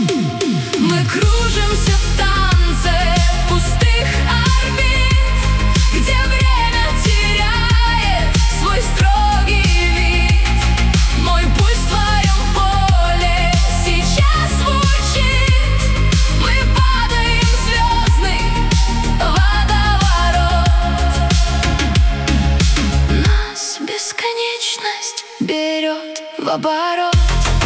Мы кружимся в танце пустых орбит, где время теряет свой строгий вид. Мой пульс в твоем поле сейчас звучит. Мы падаем в звездный водоворот. Нас бесконечность берет в оборот.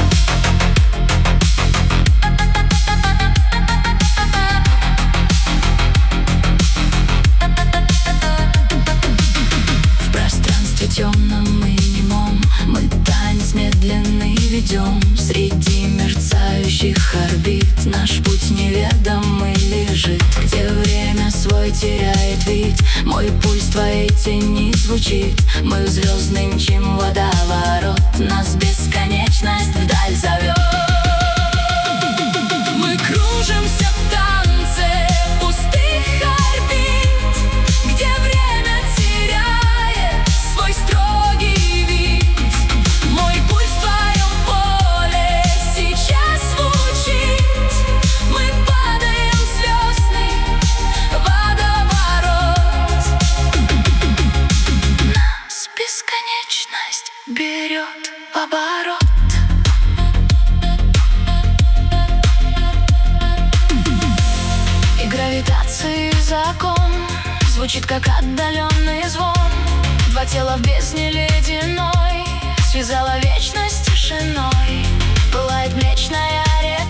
Темным и немом мы танец медленный ведем. Среди мерцающих орбит наш путь неведомый лежит, где время свой теряет вид. Мой пульс в твоей тени звучит. Мы в звездный мчим водоворот. Нас бесконечность вдаль зовет. Мы кружимся в танце пустых орбит, где время теряет свой строгий вид. Мой пульс в твоем поле сейчас звучит. Мы падаем в звездный водоворот. Нас бесконечность берет в оборот. И гравитации закон звучит, как отдаленный звон. Два тела в бездне ледяной связала вечность тишиной. Пылает млечная река.